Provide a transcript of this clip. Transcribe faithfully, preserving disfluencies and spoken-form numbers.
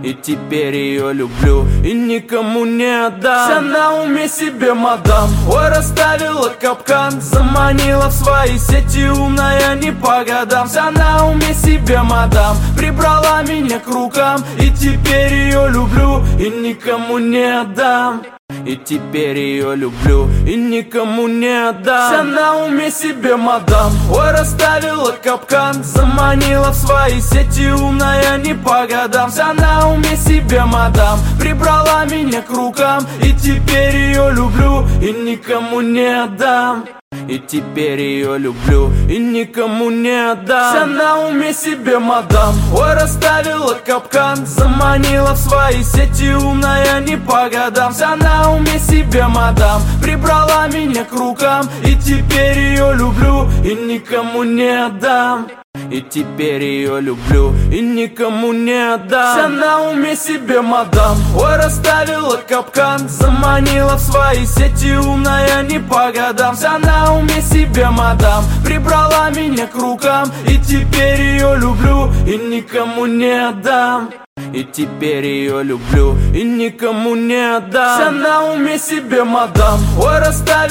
И теперь ее люблю и никому не отдам. Вся на уме себе мадам, ой, расставила капкан, заманила в свои сети, умная не по годам. Вся на уме себе мадам, прибрала меня к рукам. И теперь ее люблю и никому не отдам. И теперь ее люблю и никому не отдам. Вся на уме себе мадам, ой, расставила капкан, заманила в свои сети, умная не по годам. Вся на уме себе мадам, прибрала меня к рукам. И теперь ее люблю и никому не отдам. И теперь ее люблю и никому не отдам. Вся на уме себе мадам, ой, расставила капкан, заманила в свои сети, умная не по годам. Вся на уме себе мадам, прибрала меня к рукам. И теперь ее люблю и никому не отдам. И теперь ее люблю и никому не отдам. Вся на уме себе мадам, ой, расставила капкан, заманила в свои сети, умная не по годам. Вся на уме себе мадам, прибрала меня к рукам. И теперь ее люблю и никому не отдам. И теперь ее люблю и никому не отдам. Вся на уме себе мадам, ой, расставила